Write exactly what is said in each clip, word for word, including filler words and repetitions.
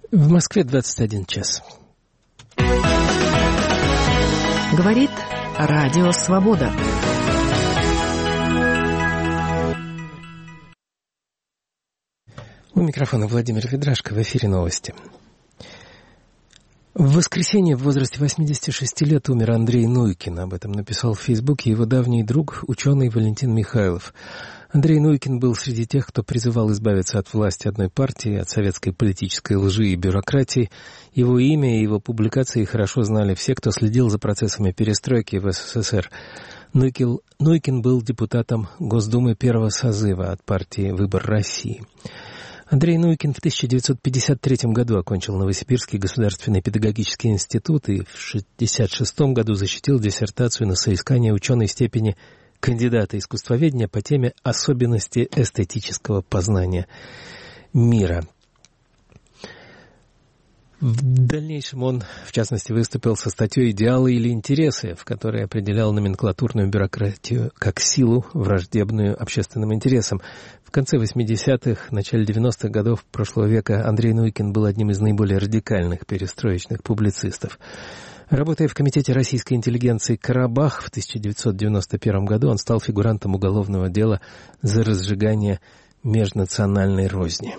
В Москве двадцать один час. Говорит Радио Свобода. У микрофона Владимир Ведрашко, в эфире новости. В воскресенье в возрасте восьмидесяти шести лет умер Андрей Нуйкин. Об этом написал в Фейсбуке его давний друг, ученый Валентин Михайлов. Андрей Нуйкин был среди тех, кто призывал избавиться от власти одной партии, от советской политической лжи и бюрократии. Его имя и его публикации хорошо знали все, кто следил за процессами перестройки в СССР. Нуйкин, Нуйкин был депутатом Госдумы первого созыва от партии «Выбор России». Андрей Нуйкин в тысяча девятьсот пятьдесят третьем году окончил Новосибирский государственный педагогический институт и в шестьдесят шестом году защитил диссертацию на соискание ученой степени кандидата искусствоведения по теме «Особенности эстетического познания мира». В дальнейшем он, в частности, выступил со статьей «Идеалы или интересы», в которой определял номенклатурную бюрократию как силу, враждебную общественным интересам. В конце восьмидесятых, начале девяностых годов прошлого века Андрей Нуйкин был одним из наиболее радикальных перестроечных публицистов. Работая в Комитете российской интеллигенции «Карабах» в тысяча девятьсот девяносто первом году, он стал фигурантом уголовного дела за разжигание межнациональной розни.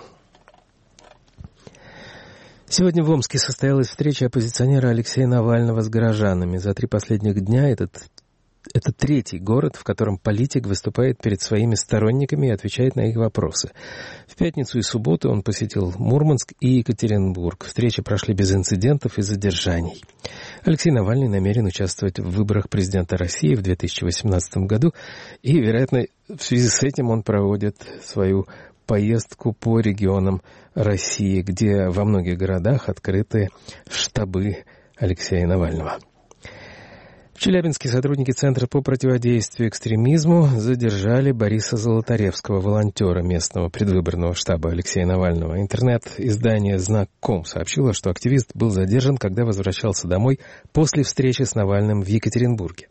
Сегодня в Омске состоялась встреча оппозиционера Алексея Навального с горожанами. За три последних дня этот, это третий город, в котором политик выступает перед своими сторонниками и отвечает на их вопросы. В пятницу и субботу он посетил Мурманск и Екатеринбург. Встречи прошли без инцидентов и задержаний. Алексей Навальный намерен участвовать в выборах президента России в две тысячи восемнадцатом году, и, вероятно, в связи с этим он проводит свою поездку по регионам России, где во многих городах открыты штабы Алексея Навального. В Челябинске сотрудники Центра по противодействию экстремизму задержали Бориса Золотаревского, волонтера местного предвыборного штаба Алексея Навального. Интернет-издание «Знак.ком» сообщило, что активист был задержан, когда возвращался домой после встречи с Навальным в Екатеринбурге.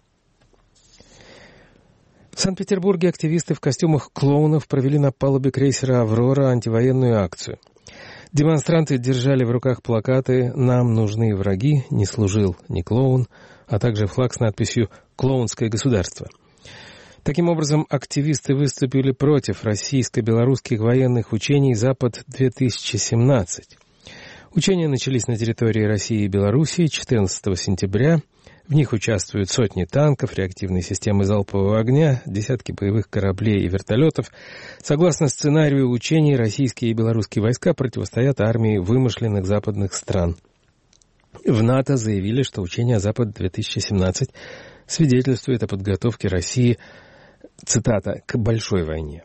В Санкт-Петербурге активисты в костюмах клоунов провели на палубе крейсера «Аврора» антивоенную акцию. Демонстранты держали в руках плакаты «Нам нужны враги», «Не служил ни клоун», а также флаг с надписью «Клоунское государство». Таким образом, активисты выступили против российско-белорусских военных учений «Запад-две тысячи семнадцать». Учения начались на территории России и Белоруссии четырнадцатого сентября. В них участвуют сотни танков, реактивные системы залпового огня, десятки боевых кораблей и вертолетов. Согласно сценарию учений, российские и белорусские войска противостоят армии вымышленных западных стран. В НАТО заявили, что учения «Запад-две тысячи семнадцать» свидетельствуют о подготовке России, цитата, «к большой войне».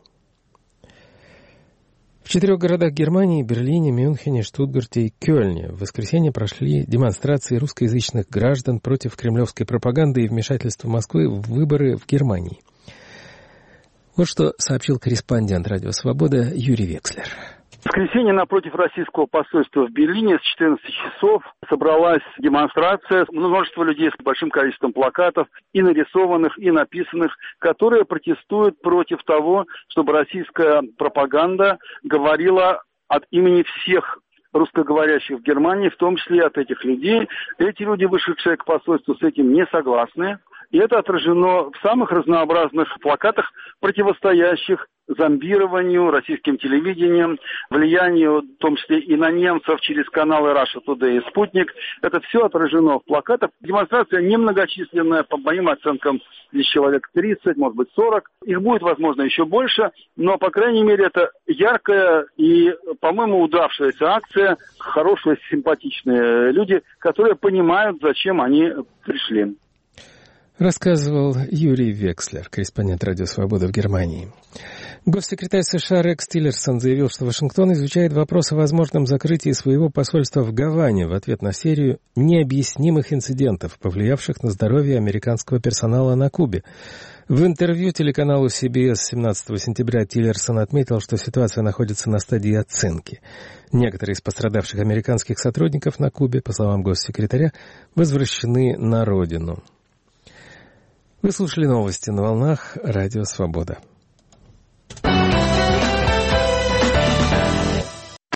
В четырех городах Германии – Берлине, Мюнхене, Штутгарте и Кёльне в воскресенье прошли демонстрации русскоязычных граждан против кремлевской пропаганды и вмешательства Москвы в выборы в Германии. Вот что сообщил корреспондент «Радио Свобода» Юрий Векслер. В воскресенье напротив российского посольства в Берлине с четырнадцати часов собралась демонстрация, множество людей с большим количеством плакатов, и нарисованных, и написанных, которые протестуют против того, чтобы российская пропаганда говорила от имени всех русскоговорящих в Германии, в том числе и от этих людей. Эти люди, вышедшие к посольству, с этим не согласны. И это отражено в самых разнообразных плакатах, противостоящих зомбированию, российским телевидением, влиянию, в том числе и на немцев через каналы Russia Today и Спутник. Это все отражено в плакатах. Демонстрация немногочисленная, по моим оценкам, здесь человек тридцать, может быть сорок. Их будет, возможно, еще больше, но, по крайней мере, это яркая и, по-моему, удавшаяся акция. Хорошие, симпатичные люди, которые понимают, зачем они пришли. Рассказывал Юрий Векслер, корреспондент «Радио Свобода» в Германии. Госсекретарь США Рекс Тиллерсон заявил, что Вашингтон изучает вопрос о возможном закрытии своего посольства в Гаване в ответ на серию необъяснимых инцидентов, повлиявших на здоровье американского персонала на Кубе. В интервью телеканалу си би эс семнадцатого сентября Тиллерсон отметил, что ситуация находится на стадии оценки. Некоторые из пострадавших американских сотрудников на Кубе, по словам госсекретаря, возвращены на родину. Вы слушали новости на волнах «Радио Свобода».